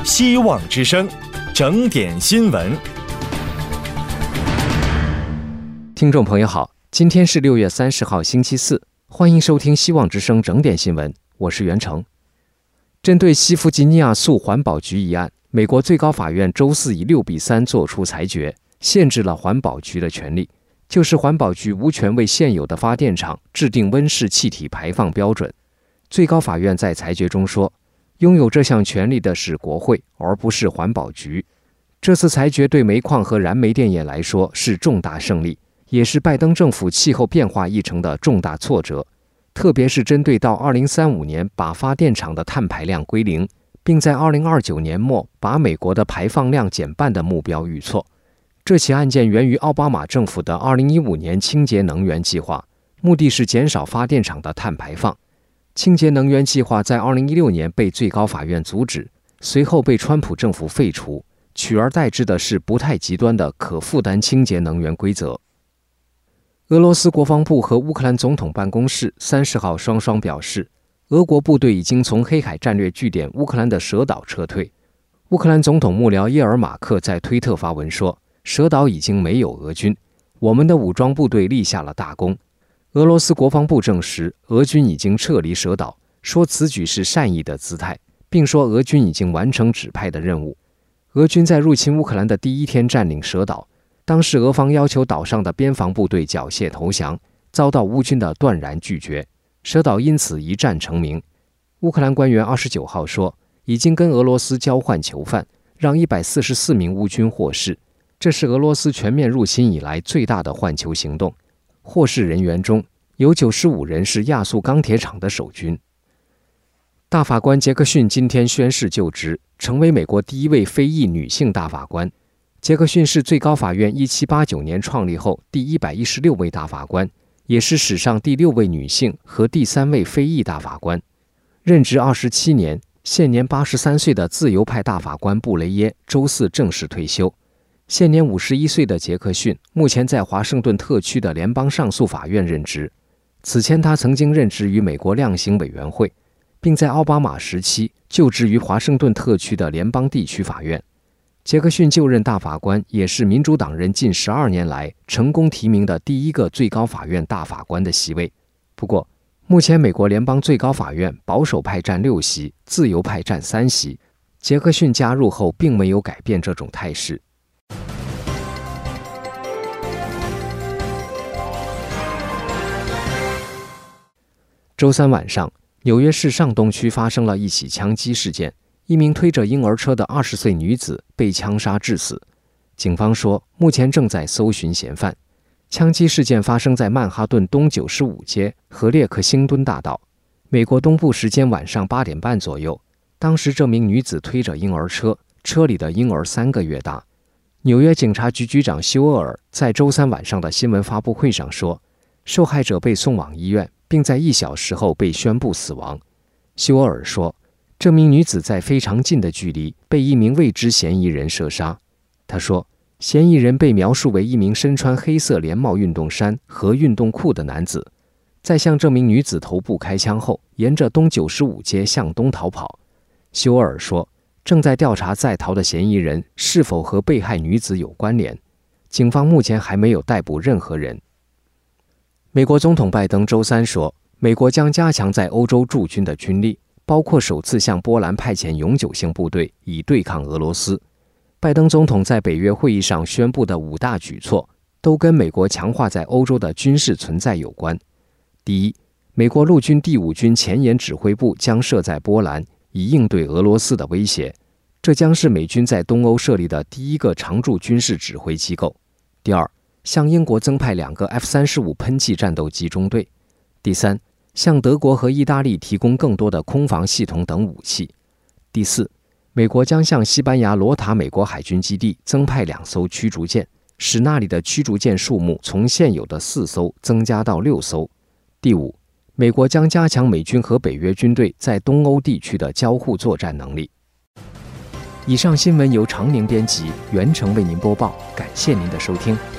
希望之声，整点新闻。 听众朋友好，今天是6月30号星期四，欢迎收听希望之声整点新闻，我是袁成。针对西弗吉尼亚诉环保局一案，美国最高法院周四以6比3作出裁决，限制了环保局的权利，就是环保局无权为现有的发电厂制定温室气体排放标准。最高法院在裁决中说，拥有这项权利的是国会，而不是环保局。这次裁决对煤矿和燃煤电业来说是重大胜利，也是拜登政府气候变化议程的重大挫折，特别是针对到2035年把发电厂的碳排量归零，并在2029年末把美国的排放量减半的目标遇挫。这起案件源于奥巴马政府的2015年清洁能源计划，目的是减少发电厂的碳排放。清洁能源计划在2016年被最高法院阻止，随后被川普政府废除，取而代之的是不太极端的可负担清洁能源规则。俄罗斯国防部和乌克兰总统办公室30号双双表示，俄国部队已经从黑海战略据点乌克兰的蛇岛撤退。乌克兰总统幕僚叶尔马克在推特发文说，蛇岛已经没有俄军，我们的武装部队立下了大功。俄罗斯国防部证实，俄军已经撤离蛇岛，说此举是善意的姿态，并说俄军已经完成指派的任务。俄军在入侵乌克兰的第一天占领蛇岛，当时俄方要求岛上的边防部队缴械投降，遭到乌军的断然拒绝，蛇岛因此一战成名。乌克兰官员29号说，已经跟俄罗斯交换囚犯，让144名乌军获释，这是俄罗斯全面入侵以来最大的换囚行动。获释人员中有95人是亚速钢铁厂的守军。大法官杰克逊今天宣誓就职，成为美国第一位非裔女性大法官。杰克逊是最高法院1789年创立后第116位大法官，也是史上第6位女性和第3位非裔大法官。任职27年，现年83岁的自由派大法官布雷耶周四正式退休。现年51岁的杰克逊目前在华盛顿特区的联邦上诉法院任职。此前他曾经任职于美国量刑委员会，并在奥巴马时期就职于华盛顿特区的联邦地区法院。杰克逊就任大法官，也是民主党人近12年来成功提名的第一个最高法院大法官的席位。不过，目前美国联邦最高法院保守派占6席，自由派占3席。杰克逊加入后并没有改变这种态势。周三晚上，纽约市上东区发生了一起枪击事件，一名推着婴儿车的20岁女子被枪杀致死。警方说，目前正在搜寻嫌犯。枪击事件发生在曼哈顿东95街和列克星敦大道，美国东部时间晚上8点半左右。当时这名女子推着婴儿车，车里的婴儿3个月大。纽约警察局局长休厄尔在周三晚上的新闻发布会上说，受害者被送往医院，并在1小时后被宣布死亡。休厄尔说，这名女子在非常近的距离被一名未知嫌疑人射杀。他说，嫌疑人被描述为一名身穿黑色连帽运动衫和运动裤的男子，在向这名女子头部开枪后，沿着东95街向东逃跑。休厄尔说，正在调查在逃的嫌疑人是否和被害女子有关联。警方目前还没有逮捕任何人。美国总统拜登周三说，美国将加强在欧洲驻军的军力，包括首次向波兰派遣永久性部队，以对抗俄罗斯。拜登总统在北约会议上宣布的5大举措，都跟美国强化在欧洲的军事存在有关。第一，美国陆军第5军前沿指挥部将设在波兰，以应对俄罗斯的威胁。这将是美军在东欧设立的第一个常驻军事指挥机构。第二，向英国增派2个 F-35喷气战斗机中队。第三，向德国和意大利提供更多的空防系统等武器。第四，美国将向西班牙罗塔美国海军基地增派2艘驱逐舰，使那里的驱逐舰数目从现有的4艘增加到6艘。第五，美国将加强美军和北约军队在东欧地区的交互作战能力。以上新闻由常宁编辑，袁成为您播报，感谢您的收听。